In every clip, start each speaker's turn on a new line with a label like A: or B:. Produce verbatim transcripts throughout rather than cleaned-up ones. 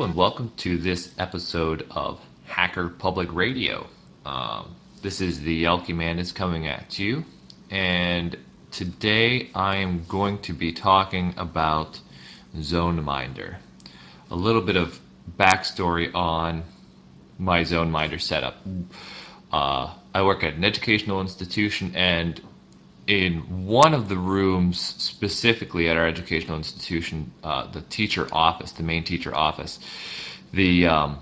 A: Hello, and welcome to this episode of Hacker Public Radio. Um, this is the Elky Man is coming at you, and today I am going to be talking about ZoneMinder. A little bit of backstory on my ZoneMinder setup. Uh, I work at an educational institution, and in one of the rooms, specifically at our educational institution, uh, the teacher office, the main teacher office, the um,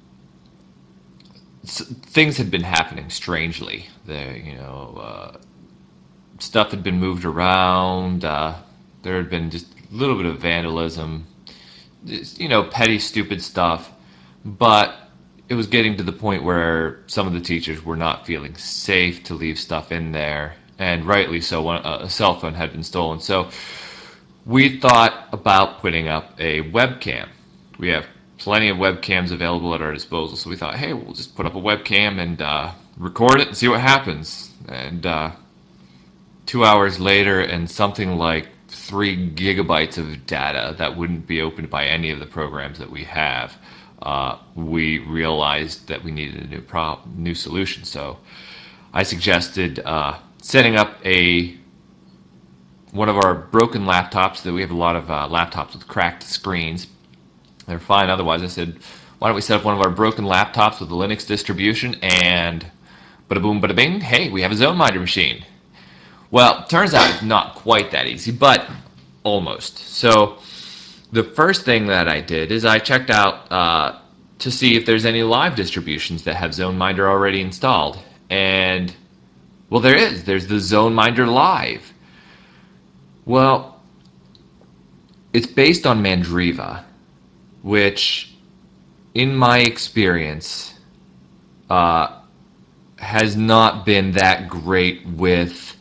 A: things had been happening strangely. The you know uh, stuff had been moved around. Uh, there had been just a little bit of vandalism, just, you know, petty, stupid stuff. But it was getting to the point where some of the teachers were not feeling safe to leave stuff in there, and rightly so. One, a cell phone had been stolen, so we thought about putting up a webcam. We have plenty of webcams available at our disposal, so we thought, hey, we'll just put up a webcam and uh, record it and see what happens. And uh, two hours later, and something like three gigabytes of data that wouldn't be opened by any of the programs that we have, uh, we realized that we needed a new pro- new solution. So I suggested uh, setting up a one of our broken laptops. That we have a lot of uh, laptops with cracked screens. They're fine otherwise. I said, why don't we set up one of our broken laptops with a Linux distribution, and bada boom, bada bing, hey, we have a ZoneMinder machine. Well, turns out it's not quite that easy, but almost. So the first thing that I did is I checked out uh, to see if there's any live distributions that have ZoneMinder already installed. And, well, there is. There's the ZoneMinder Live. Well, it's based on Mandriva, which, in my experience, uh, has not been that great with,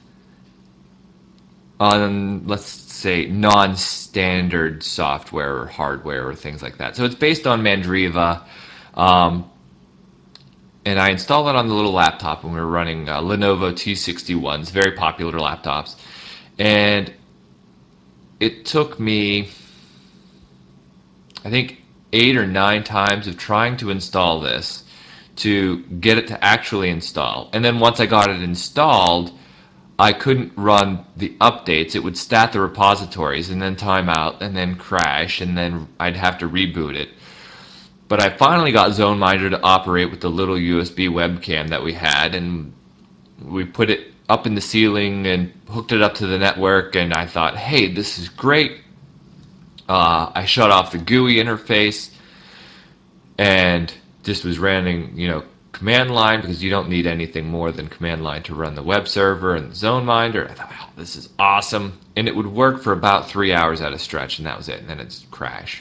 A: on let's say, non-standard software or hardware or things like that. So it's based on Mandriva, um, and I installed it on the little laptop when we were running uh, Lenovo T sixty-ones, very popular laptops, and it took me, I think, eight or nine times of trying to install this to get it to actually install. And then once I got it installed, I couldn't run the updates. It would stat the repositories and then time out and then crash, and then I'd have to reboot it. But I finally got ZoneMinder to operate with the little U S B webcam that we had, and we put it up in the ceiling and hooked it up to the network, and I thought, hey, this is great. Uh, I shut off the G U I interface and just was running, you know, command line, because you don't need anything more than command line to run the web server and the ZoneMinder. I thought, oh, this is awesome. And it would work for about three hours at a stretch, and that was it. And then it'd crash.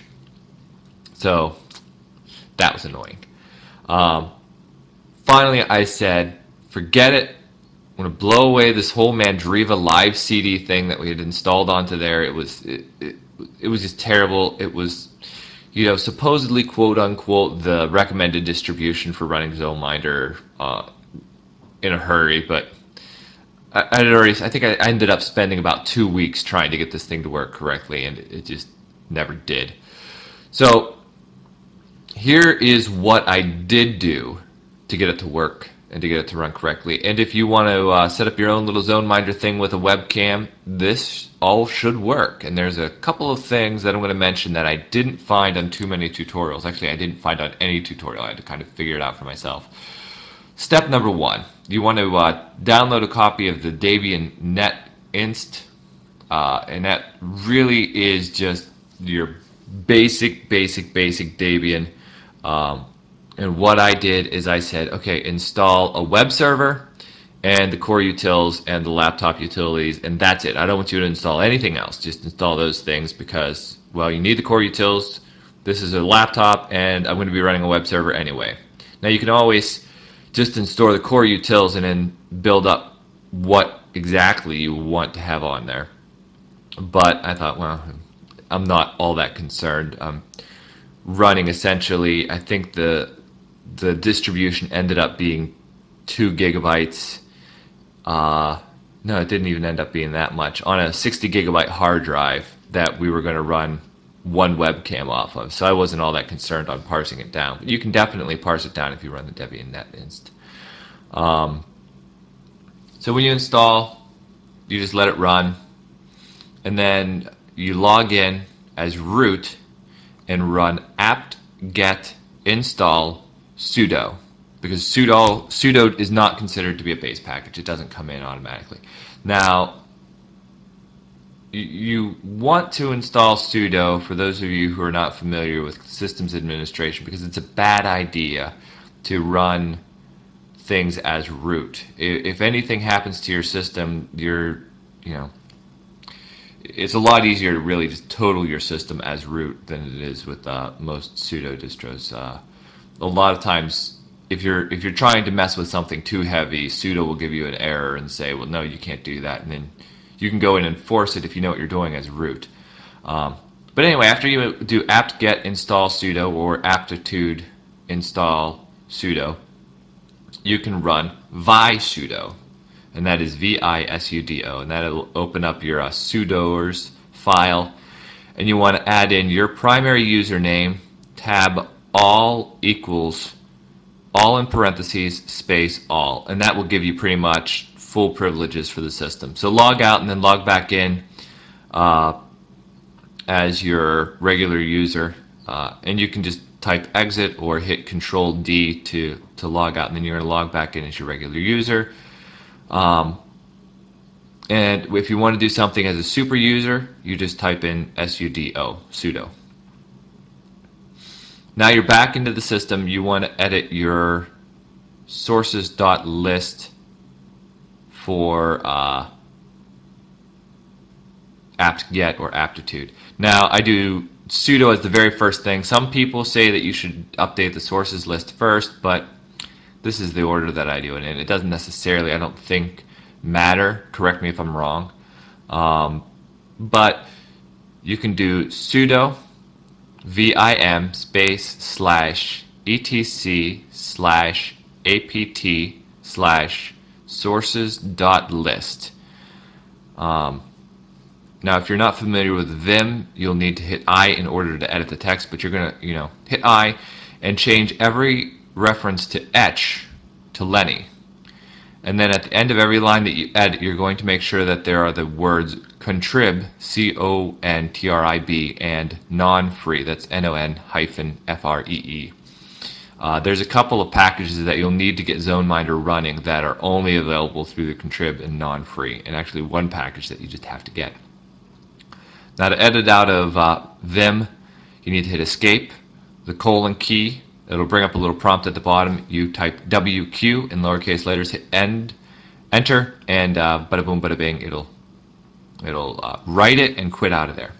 A: So that was annoying. Um, finally, I said, forget it. I'm going to blow away this whole Mandriva live C D thing that we had installed onto there. It was it, it, it was just terrible. It was, you know, supposedly, quote unquote, the recommended distribution for running ZoneMinder uh, in a hurry, but I, I had already. I think I ended up spending about two weeks trying to get this thing to work correctly, and it just never did. So here is what I did do to get it to work and to get it to run correctly. And if you want to uh, set up your own little ZoneMinder thing with a webcam, this all should work. And there's a couple of things that I'm going to mention that I didn't find on too many tutorials. Actually, I didn't find on any tutorial. I had to kind of figure it out for myself. Step number one, you want to uh, download a copy of the Debian Net Inst, uh, and that really is just your basic, basic, basic Debian. Um, and what I did is I said, okay, install a web server and the core utils and the laptop utilities, and that's it. I don't want you to install anything else. Just install those things because, well, you need the core utils. This is a laptop, and I'm going to be running a web server anyway. Now, you can always just install the core utils and then build up what exactly you want to have on there. But I thought, well, I'm not all that concerned. Um, running essentially, I think the the distribution ended up being two gigabytes. Uh, no, it didn't even end up being that much on a sixty gigabyte hard drive that we were going to run one webcam off of, so I wasn't all that concerned on parsing it down. But you can definitely parse it down if you run the Debian NetInst. Um, so when you install, you just let it run, and then you log in as root and run apt-get install sudo, because sudo sudo is not considered to be a base package. It doesn't come in automatically. Now, you want to install sudo, for those of you who are not familiar with systems administration, because it's a bad idea to run things as root. If anything happens to your system, you're, you know, it's a lot easier to really just total your system as root than it is with uh, most sudo distros. Uh, a lot of times, if you're if you're trying to mess with something too heavy, sudo will give you an error and say, well, no, you can't do that, and then you can go in and force it if you know what you're doing as root. Um, but anyway, after you do apt-get install sudo or aptitude install sudo, you can run visudo, and that is V I S U D O, and that'll open up your uh, sudoers file, and you want to add in your primary username, tab all equals all in parentheses space all, and that will give you pretty much full privileges for the system. So log out and then log back in uh, as your regular user, uh, and you can just type exit or hit control D to to log out, and then you're going to log back in as your regular user. Um, and if you want to do something as a super user, you just type in sudo, sudo. Now you're back into the system. You want to edit your sources.list for uh, apt-get or aptitude. Now I do sudo as the very first thing. Some people say that you should update the sources list first, but this is the order that I do it in. It doesn't necessarily, I don't think, matter. Correct me if I'm wrong. Um, but you can do sudo vim space slash etc slash apt slash sources dot list. Um, now, if you're not familiar with Vim, you'll need to hit I in order to edit the text, but you're going to, you know, hit I and change every reference to etch to Lenny. And then at the end of every line that you edit, you're going to make sure that there are the words contrib, C O N T R I B, and non-free, that's N O N hyphen F R E E. Uh, there's a couple of packages that you'll need to get ZoneMinder running that are only available through the contrib and non-free, and actually one package that you just have to get. Now to edit out of uh, Vim, you need to hit escape, the colon key. It'll bring up a little prompt at the bottom. You type W Q in lowercase letters, hit end, enter, and uh, bada boom, bada bing, it'll it'll uh, write it and quit out of there.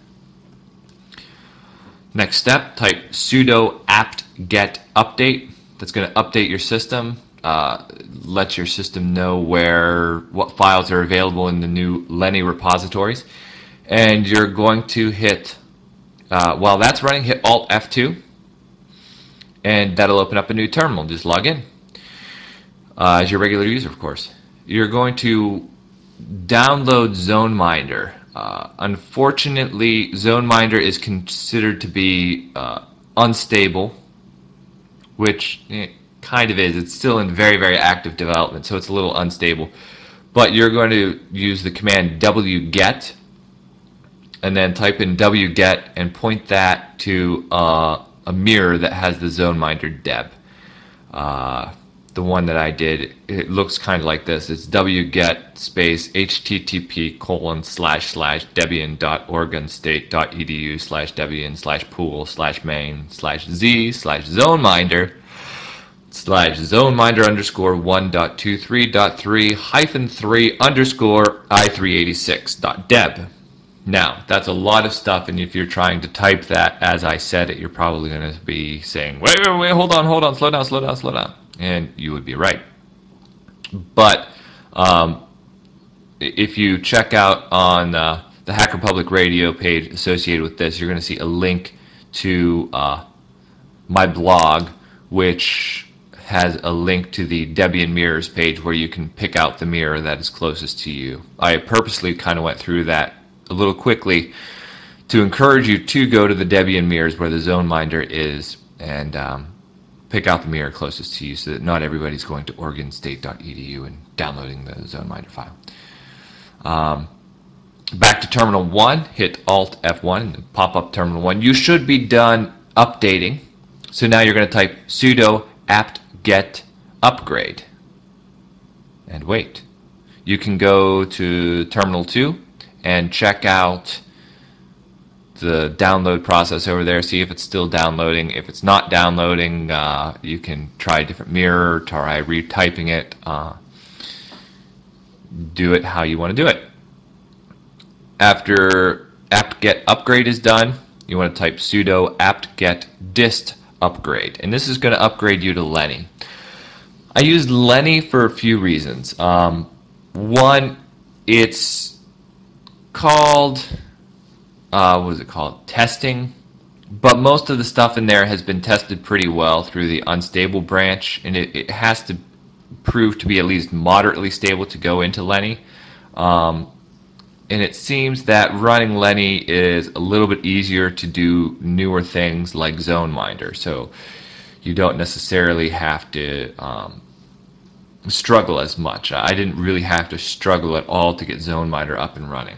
A: Next step, type sudo apt-get update. That's going to update your system, uh, let your system know where what files are available in the new Lenny repositories, and you're going to hit uh, while that's running, hit Alt F two, and that'll open up a new terminal. Just log in uh, as your regular user, of course. You're going to download ZoneMinder. Uh, unfortunately, ZoneMinder is considered to be uh, unstable, which it kind of is. It's still in very, very active development, so it's a little unstable. But you're going to use the command wget, and then type in wget and point that to uh, a mirror that has the ZoneMinder deb. Uh, the one that I did, it looks kind of like this. It's wget space http colon slash slash debian dot oregon state dot edu slash debian slash pool slash main slash z slash zoneminder slash zoneminder underscore one dot two three dot three hyphen three underscore i three eighty-six dot deb. Now, that's a lot of stuff, and if you're trying to type that as I said it, you're probably going to be saying, wait, wait, wait, hold on, hold on, slow down, slow down, slow down. And you would be right. But um, if you check out on uh, the Hacker Public Radio page associated with this, you're going to see a link to uh, my blog, which has a link to the Debian Mirrors page where you can pick out the mirror that is closest to you. I purposely kind of went through that a little quickly to encourage you to go to the Debian mirrors where the ZoneMinder is and um, pick out the mirror closest to you so that not everybody's going to oregon state dot e d u and downloading the ZoneMinder file. Um, back to terminal one, hit Alt F one and pop up terminal one. You should be done updating. So now you're going to type sudo apt-get upgrade and wait. You can go to terminal two and check out the download process over there, see if it's still downloading. If it's not downloading, uh, you can try a different mirror, try retyping it, uh, do it how you want to do it. After apt-get upgrade is done, you want to type sudo apt-get dist upgrade, and this is going to upgrade you to Lenny. I used Lenny for a few reasons. Um, one, it's called, uh, what is it called? Testing. But most of the stuff in there has been tested pretty well through the unstable branch, and it, it has to prove to be at least moderately stable to go into Lenny. Um, and it seems that running Lenny is a little bit easier to do newer things like ZoneMinder. So you don't necessarily have to um, struggle as much. I didn't really have to struggle at all to get ZoneMinder up and running.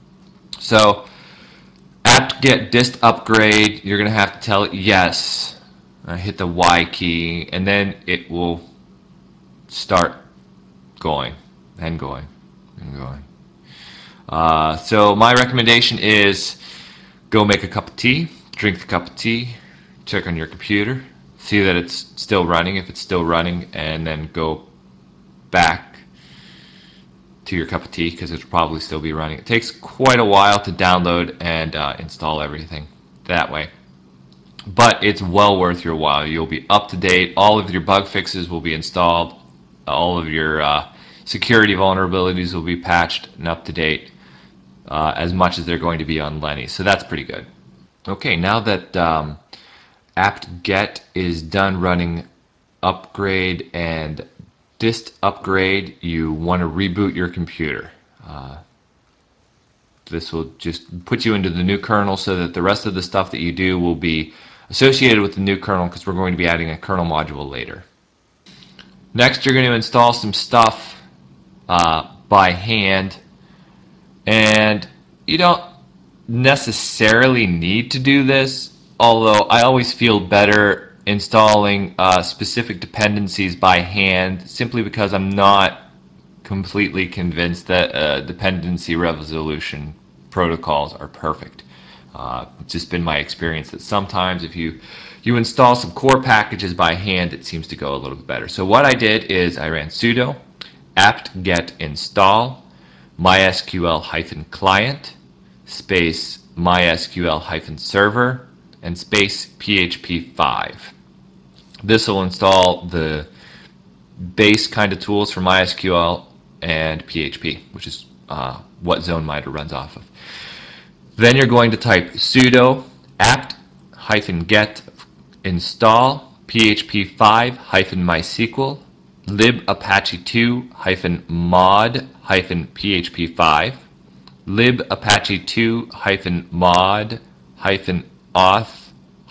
A: So apt-get dist upgrade, you're going to have to tell it yes. Uh, hit the Y key, and then it will start going and going and going. Uh, so my recommendation is go make a cup of tea, drink the cup of tea, check on your computer, see that it's still running, if it's still running, and then go back to your cup of tea because it'll probably still be running. It takes quite a while to download and uh, install everything that way, but it's well worth your while. You'll be up to date. All of your bug fixes will be installed. All of your uh, security vulnerabilities will be patched and up to date, uh, as much as they're going to be on Lenny. So that's pretty good. Okay, now that um, apt-get is done running upgrade and dist upgrade, you want to reboot your computer. Uh, this will just put you into the new kernel so that the rest of the stuff that you do will be associated with the new kernel, because we're going to be adding a kernel module later. Next, you're going to install some stuff uh, by hand, and you don't necessarily need to do this, although I always feel better installing uh, specific dependencies by hand, simply because I'm not completely convinced that uh, dependency resolution protocols are perfect. Uh, it's just been my experience that sometimes if you you install some core packages by hand, it seems to go a little bit better. So what I did is I ran sudo apt-get install mysql-client space mysql-server and space P H P five. This will install the base kind of tools for MySQL and P H P, which is uh, what ZoneMinder runs off of. Then you're going to type sudo apt-get install P H P five mysql lib apache two mod P H P five lib apache two mod auth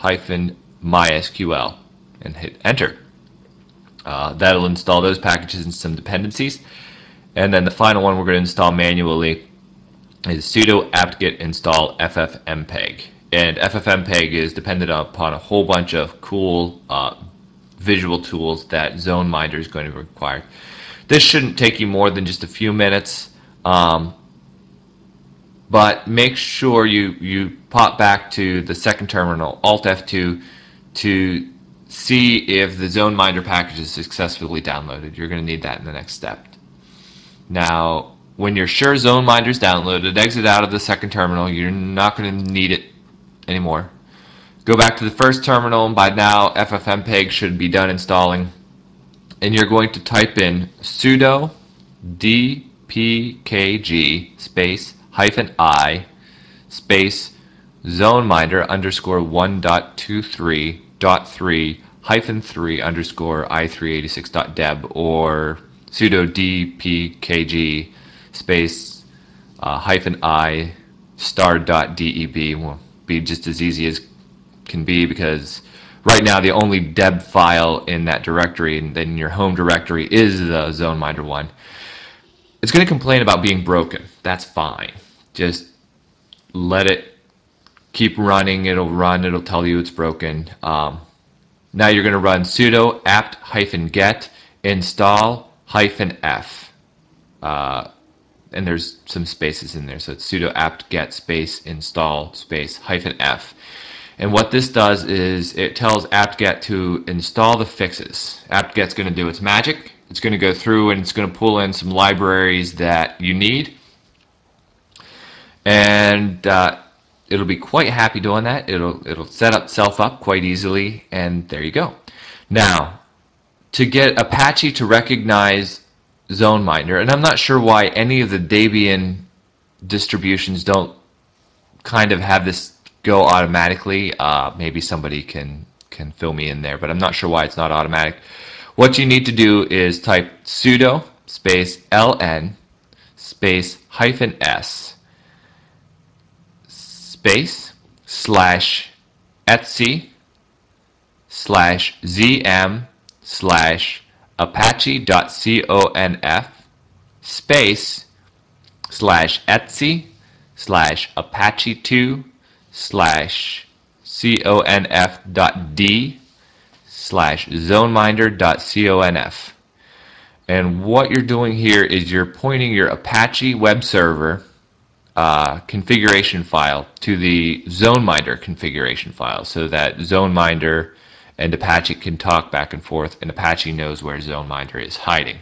A: mysql and hit enter. Uh, that'll install those packages and some dependencies. And then the final one we're going to install manually is sudo apt-get install ffmpeg. And ffmpeg is dependent upon a whole bunch of cool uh, visual tools that ZoneMinder is going to require. This shouldn't take you more than just a few minutes, um, but make sure you, you pop back to the second terminal, Alt F two, to see if the ZoneMinder package is successfully downloaded. You're going to need that in the next step. Now, when you're sure ZoneMinder is downloaded, exit out of the second terminal. You're not going to need it anymore. Go back to the first terminal, and by now ffmpeg should be done installing. And you're going to type in sudo dpkg space hyphen i space ZoneMinder underscore one dot two three dot three hyphen three underscore i three eighty-six dot deb, or sudo dpkg space uh, hyphen i star.deb will be just as easy as can be, because right now the only deb file in that directory and then your home directory is the ZoneMinder one. It's going to complain about being broken. That's fine. Just let it keep running. It'll run. It'll tell you it's broken. Um, now you're going to run sudo apt-get install hyphen f. Uh, and there's some spaces in there. So it's sudo apt-get space install space hyphen f. And what this does is it tells apt-get to install the fixes. apt-get's going to do its magic. It's going to go through and it's going to pull in some libraries that you need. And uh, it'll be quite happy doing that. It'll, it'll set itself up quite easily, and there you go. Now, to get Apache to recognize ZoneMinder, and I'm not sure why any of the Debian distributions don't kind of have this go automatically. Uh, maybe somebody can can fill me in there, but I'm not sure why it's not automatic. What you need to do is type sudo space ln space hyphen s space slash etc slash zm slash apache.conf space slash etc slash apache two slash conf.d slash zoneminder.conf. And what you're doing here is you're pointing your Apache web server uh, configuration file to the ZoneMinder configuration file, so that ZoneMinder and Apache can talk back and forth, and Apache knows where ZoneMinder is hiding.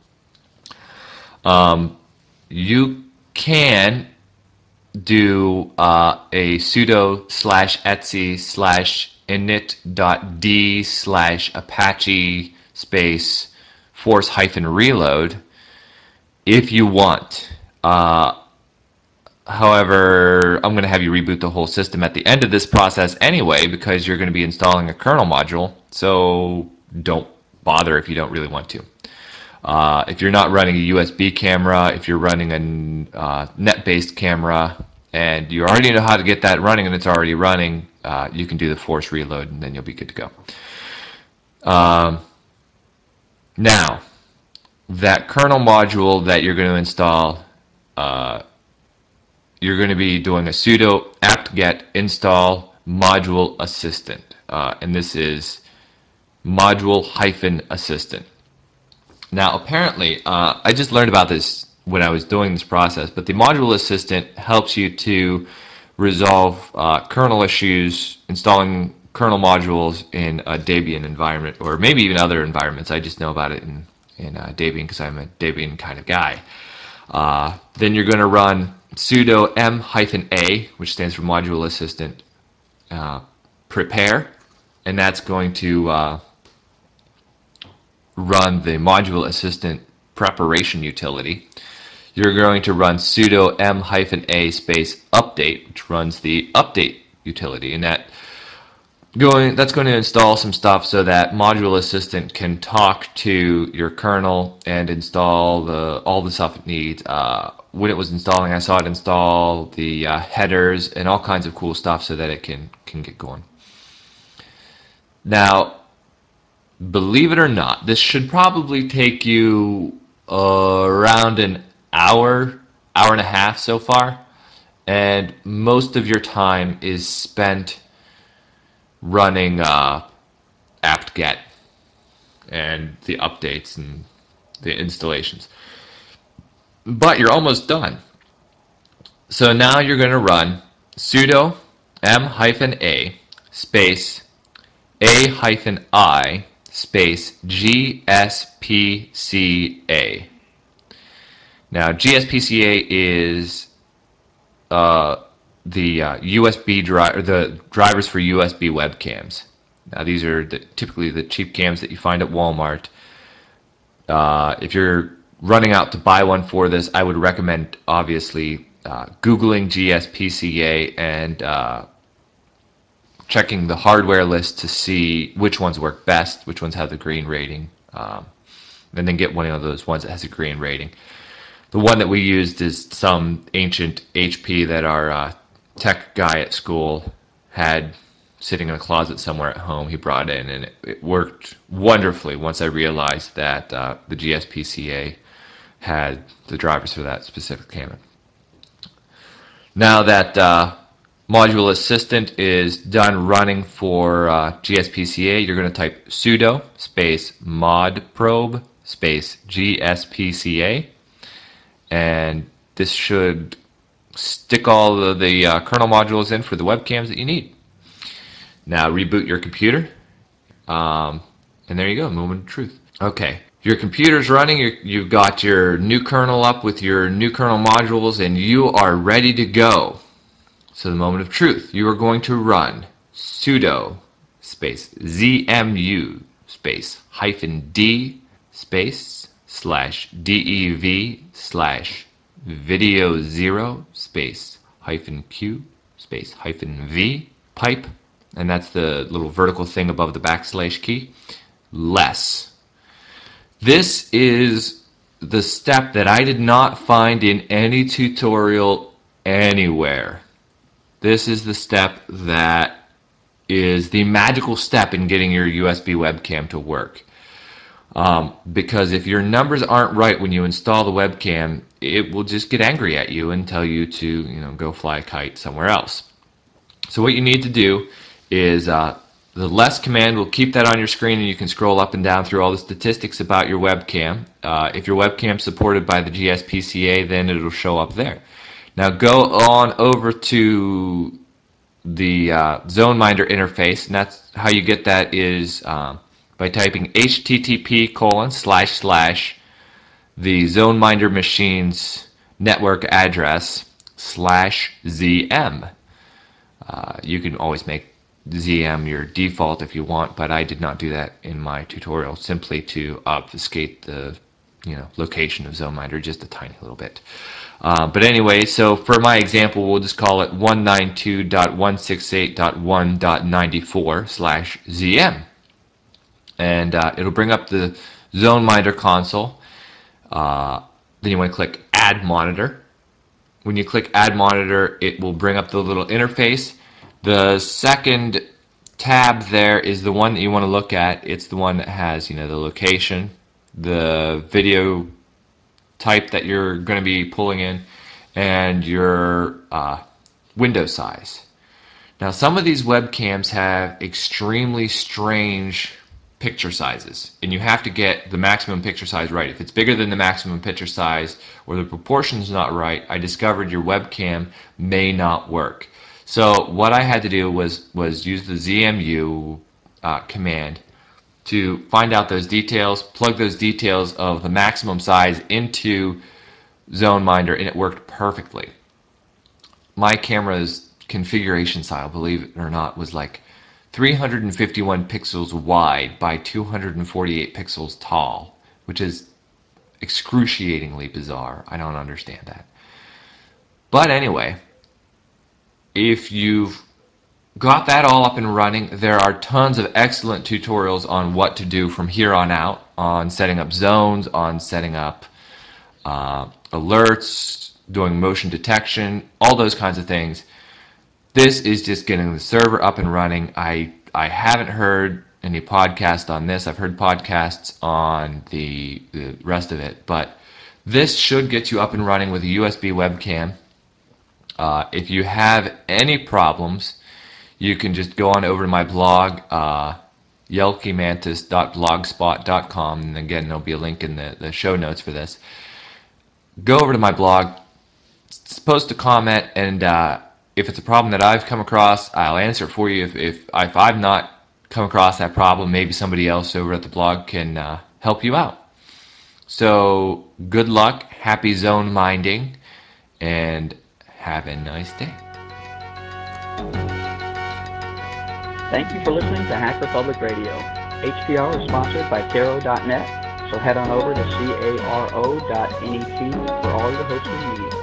A: Um, you can do uh, a sudo slash etc slash init.d slash apache space force hyphen reload if you want. Uh, however, I'm going to have you reboot the whole system at the end of this process anyway, because you're going to be installing a kernel module, so don't bother if you don't really want to. Uh, if you're not running a U S B camera, if you're running a uh, net-based camera, and you already know how to get that running and it's already running, uh, you can do the force reload and then you'll be good to go. Um, now, that kernel module that you're going to install, uh, you're going to be doing a sudo apt-get install module assistant. Uh, and this is module hyphen assistant. Now, apparently, uh, I just learned about this when I was doing this process, but the module assistant helps you to resolve uh, kernel issues installing kernel modules in a Debian environment, or maybe even other environments. I just know about it in, in uh, Debian because I'm a Debian kind of guy. Uh, then you're going to run sudo m-a, which stands for module assistant, uh, prepare, and that's going to uh, run the module assistant preparation utility. You're going to run sudo m-a space update, which runs the update utility, and that going that's going to install some stuff so that module assistant can talk to your kernel and install the all the stuff it needs. Uh, when it was installing, I saw it install the uh, headers and all kinds of cool stuff so that it can can get going. Now, believe it or not, this should probably take you uh, around an hour, hour and a half so far, and most of your time is spent running uh, apt-get and the updates and the installations. But you're almost done. So now you're going to run sudo m-a space a-i space gspca. Now, G S P C A is uh, the uh, U S B drive, the drivers for U S B webcams. Now, these are the, typically the cheap cams that you find at Walmart. Uh, if you're running out to buy one for this, I would recommend, obviously, uh, Googling G S P C A and uh, checking the hardware list to see which ones work best, which ones have the green rating, um, and then get one of those ones that has a green rating. The one that we used is some ancient H P that our uh, tech guy at school had sitting in a closet somewhere at home. He brought in, and it, it worked wonderfully once I realized that uh, the G S P C A had the drivers for that specific camera. Now that uh, Module Assistant is done running for uh, G S P C A, you're going to type sudo space modprobe space G S P C A, and this should stick all of the uh, kernel modules in for the webcams that you need. Now reboot your computer, um, and there you go, moment of truth. Okay, your computer's running, you're, you've got your new kernel up with your new kernel modules, and you are ready to go. So the moment of truth, you are going to run sudo space zmu space hyphen d space slash dev slash video zero space hyphen q space hyphen v pipe, and that's the little vertical thing above the backslash key, less. This is the step that I did not find in any tutorial anywhere. This is the step that is the magical step in getting your U S B webcam to work. Um, because if your numbers aren't right when you install the webcam, it will just get angry at you and tell you to, you know, go fly a kite somewhere else. So what you need to do is uh, the less command will keep that on your screen, and you can scroll up and down through all the statistics about your webcam. Uh, if your webcam is supported by the G S P C A, then it'll show up there. Now go on over to the uh, ZoneMinder interface, and that's how you get that is um, by typing H T T P colon slash slash the ZoneMinder machine's network address slash Z M. Uh, you can always make Z M your default if you want, but I did not do that in my tutorial, simply to obfuscate the you know location of ZoneMinder just a tiny little bit. Uh, but anyway, so for my example, we'll just call it one ninety-two dot one sixty-eight dot one dot ninety-four slash Z M. And uh, it'll bring up the ZoneMinder console. Uh, then you want to click Add Monitor. When you click Add Monitor, it will bring up the little interface. The second tab there is the one that you want to look at. It's the one that has, you know, the location, the video type that you're going to be pulling in, and your uh, window size. Now, some of these webcams have extremely strange picture sizes, and you have to get the maximum picture size right. If it's bigger than the maximum picture size or the proportion's not right, I discovered your webcam may not work. So what I had to do was was use the Z M U uh, command to find out those details, plug those details of the maximum size into ZoneMinder, and it worked perfectly. My camera's configuration style, believe it or not, was like three hundred fifty-one pixels wide by two hundred forty-eight pixels tall, which is excruciatingly bizarre. I don't understand that. But anyway, if you've got that all up and running, there are tons of excellent tutorials on what to do from here on out, on setting up zones, on setting up uh, alerts, doing motion detection, all those kinds of things. This is just getting the server up and running. I I haven't heard any podcast on this. I've heard podcasts on the, the rest of it, but this should get you up and running with a U S B webcam. Uh, if you have any problems, you can just go on over to my blog, uh, yelkymantis dot blogspot dot com, and again, there'll be a link in the, the show notes for this. Go over to my blog, post a comment, and uh, if it's a problem that I've come across, I'll answer it for you. If, if, if I've not come across that problem, maybe somebody else over at the blog can uh, help you out. So good luck, happy zone minding, and have a nice day.
B: Thank you for listening to Hacker Public Radio. H P R is sponsored by Caro dot net, so head on over to caro dot net for all your hosting needs.